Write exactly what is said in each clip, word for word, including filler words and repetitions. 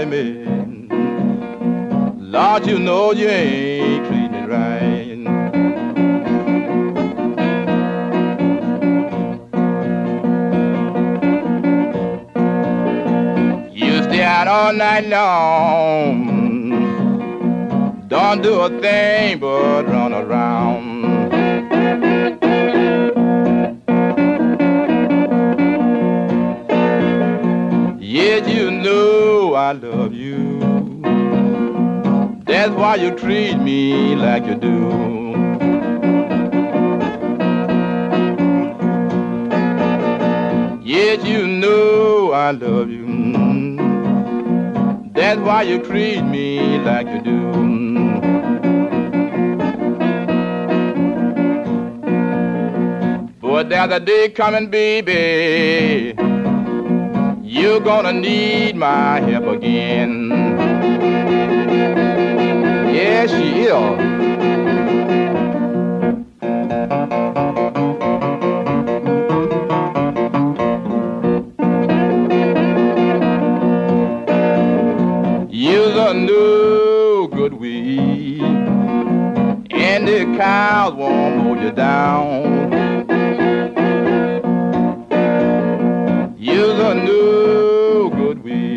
Sally Mae. Lord, you know you ain't treating me right. You stay out all night long, don't do a thing but run around. Yet you know I love you. That's why you treat me like you do. Yet you know I love you. That's why you treat me like you do. But there's a day coming, baby, you're gonna need my help again. Yes, she is. Use a new good weed, and the cows won't mow you down. Use a new good weed,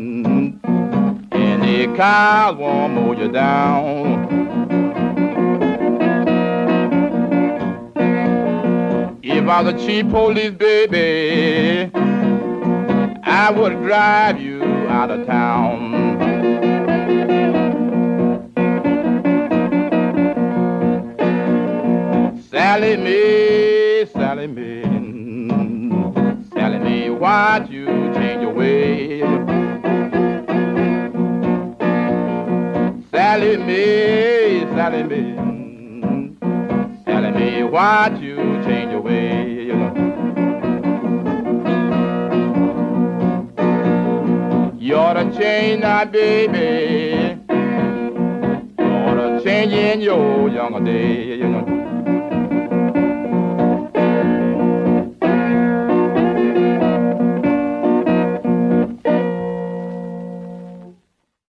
and the cows won't mow you down. If I was a cheap police baby, I would drive you out of town. Sally Mae, Sally Mae, Sally Mae, why'd you change your way? Sally Mae, Sally Mae, Sally Mae, why'd you change your way? You ought to change now, baby. You ought to change in your younger days.